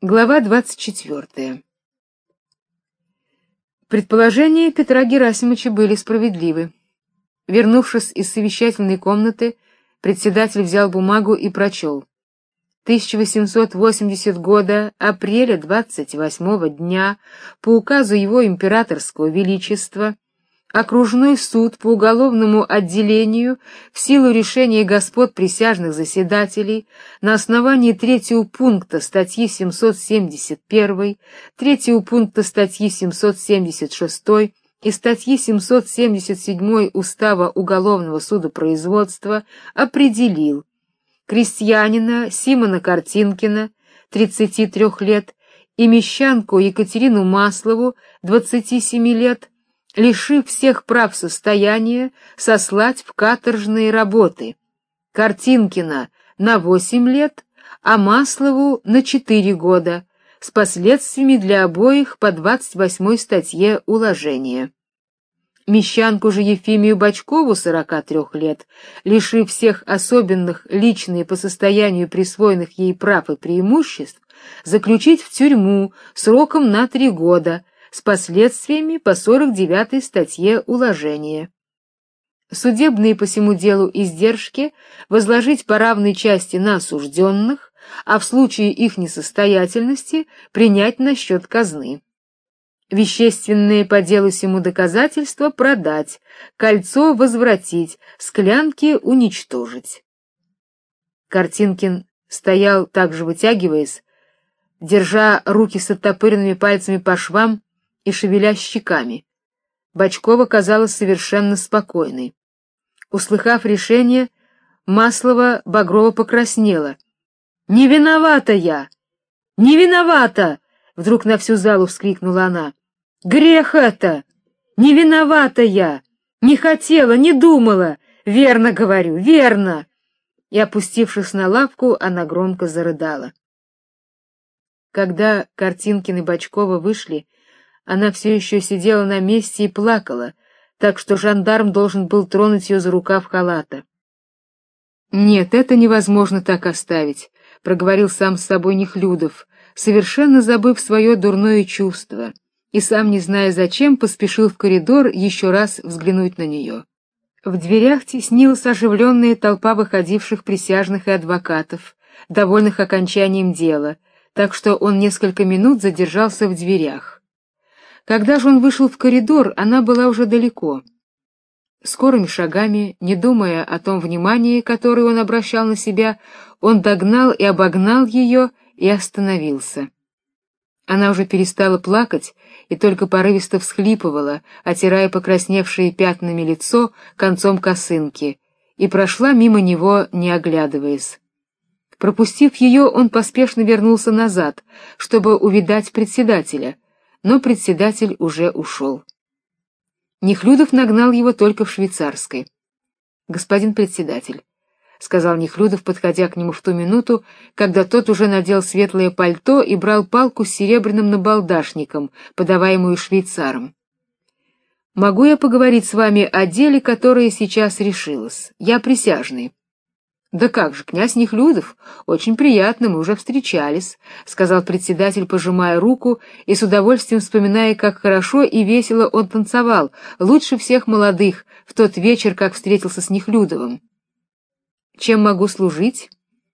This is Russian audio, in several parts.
Глава 24. Предположения Петра Герасимовича были справедливы. Вернувшись из совещательной комнаты, председатель взял бумагу и прочел: 1880 года, апреля 28-го дня, по указу его императорского величества, Окружной суд по уголовному отделению в силу решения господ присяжных заседателей на основании третьего пункта статьи 771, третьего пункта статьи 776 и статьи 777 Устава уголовного судопроизводства определил крестьянина Симона Картинкина, 33 лет, и мещанку Екатерину Маслову, 27 лет, лишив всех прав состояния, сослать в каторжные работы. Картинкина на 8 лет, а Маслову на 4 года, с последствиями для обоих по 28 статье уложения. Мещанку же Ефимию Бочкову, 43 лет, лишив всех особенных личных по состоянию присвоенных ей прав и преимуществ, заключить в тюрьму сроком на 3 года, с последствиями по 49-й статье уложения. Судебные по сему делу издержки возложить по равной части на осужденных, а в случае их несостоятельности принять на счет казны. Вещественные по делу сему доказательства продать, кольцо возвратить, склянки уничтожить. Картинкин стоял, также вытягиваясь, держа руки с оттопыренными пальцами по швам и шевеля щеками. Бочкова казалась совершенно спокойной. Услыхав решение, Маслова багрово покраснела. «Не виновата я! Не виновата!» — вдруг на всю залу вскрикнула она. «Грех это! Не виновата я! Не хотела, не думала! Верно говорю, верно!» И, опустившись на лавку, она громко зарыдала. Когда Картинкин и Бочкова вышли, она все еще сидела на месте и плакала, так что жандарм должен был тронуть ее за рукав халата. «Нет, это невозможно так оставить», — проговорил сам с собой Нехлюдов, совершенно забыв свое дурное чувство, и сам, не зная зачем, поспешил в коридор еще раз взглянуть на нее. В дверях теснилась оживленная толпа выходивших присяжных и адвокатов, довольных окончанием дела, так что он несколько минут задержался в дверях. Когда же он вышел в коридор, она была уже далеко. Скорыми шагами, не думая о том внимании, которое он обращал на себя, он догнал и обогнал ее и остановился. Она уже перестала плакать и только порывисто всхлипывала, отирая покрасневшее пятнами лицо концом косынки, и прошла мимо него, не оглядываясь. Пропустив ее, он поспешно вернулся назад, чтобы увидать председателя, но председатель уже ушел. Нехлюдов нагнал его только в швейцарской. «Господин председатель», — сказал Нехлюдов, подходя к нему в ту минуту, когда тот уже надел светлое пальто и брал палку с серебряным набалдашником, подаваемую швейцаром. «Могу я поговорить с вами о деле, которое сейчас решилось? Я присяжный». «Да как же, князь Нехлюдов, очень приятно, мы уже встречались», — сказал председатель, пожимая руку и с удовольствием вспоминая, как хорошо и весело он танцевал, лучше всех молодых, в тот вечер, как встретился с Нехлюдовым. «Чем могу служить?»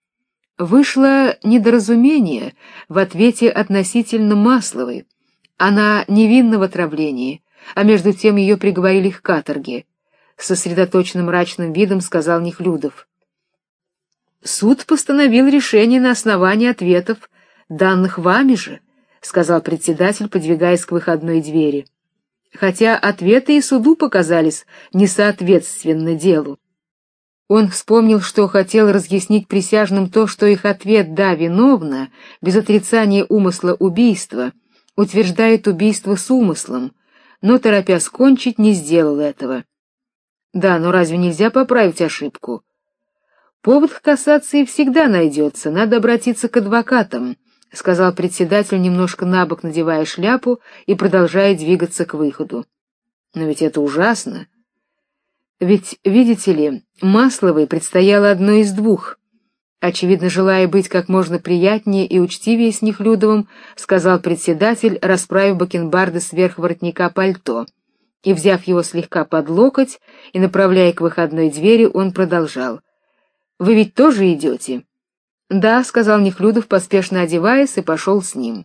Вышло недоразумение в ответе относительно Масловой. Она невинна в отравлении, а между тем ее приговорили к каторге, — с сосредоточенным мрачным видом сказал Нехлюдов. «Суд постановил решение на основании ответов, данных вами же», — сказал председатель, подвигаясь к выходной двери, хотя ответы и суду показались несоответственны делу. Он вспомнил, что хотел разъяснить присяжным то, что их ответ «да, виновна», без отрицания умысла убийства, утверждает убийство с умыслом, но, торопясь кончить, не сделал этого. «Да, но разве нельзя поправить ошибку?» «Повод к кассации всегда найдется, надо обратиться к адвокатам», — сказал председатель, немножко набок надевая шляпу и продолжая двигаться к выходу. «Но ведь это ужасно. Ведь, видите ли, Масловой предстояло одно из двух: Очевидно, желая быть как можно приятнее и учтивее с Нехлюдовым, сказал председатель, расправив бакенбарды сверх воротника пальто, и, взяв его слегка под локоть и направляя к выходной двери, он продолжал: «Вы ведь тоже идете?» «Да», — сказал Нехлюдов, поспешно одеваясь, и пошел с ним.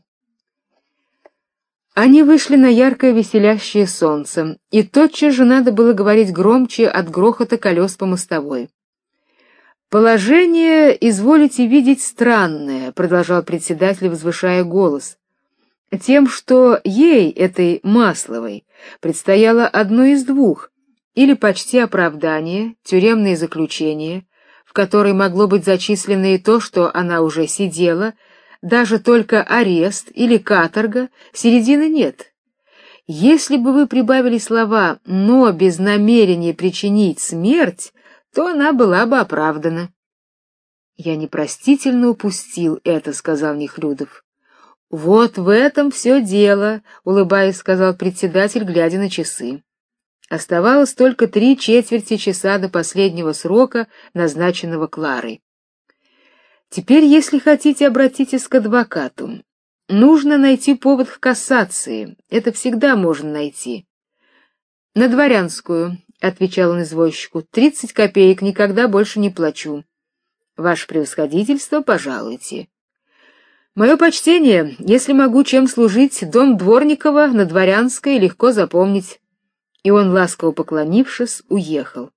Они вышли на яркое веселящее солнце, и тотчас же надо было говорить громче от грохота колес по мостовой. «Положение, изволите видеть, странное», — продолжал председатель, возвышая голос, «тем, что ей, этой Масловой, предстояло одно из двух: или почти оправдание, тюремное заключение, в которое могло быть зачислено и то, что она уже сидела, даже только арест или каторга, середины нет. Если бы вы прибавили слова «но без намерения причинить смерть», то она была бы оправдана. «Я непростительно упустил это», — сказал Нехлюдов. «Вот в этом все дело», — улыбаясь, сказал председатель, глядя на часы. Оставалось только 3/4 часа до последнего срока, назначенного Кларой. «Теперь, если хотите, обратитесь к адвокату. Нужно найти повод к кассации, это всегда можно найти». «На Дворянскую», — отвечал он извозчику, 30 копеек, никогда больше не плачу. Ваше превосходительство, пожалуйте. Мое почтение, если могу чем служить, дом Дворникова на Дворянской легко запомнить. И он, ласково поклонившись, уехал.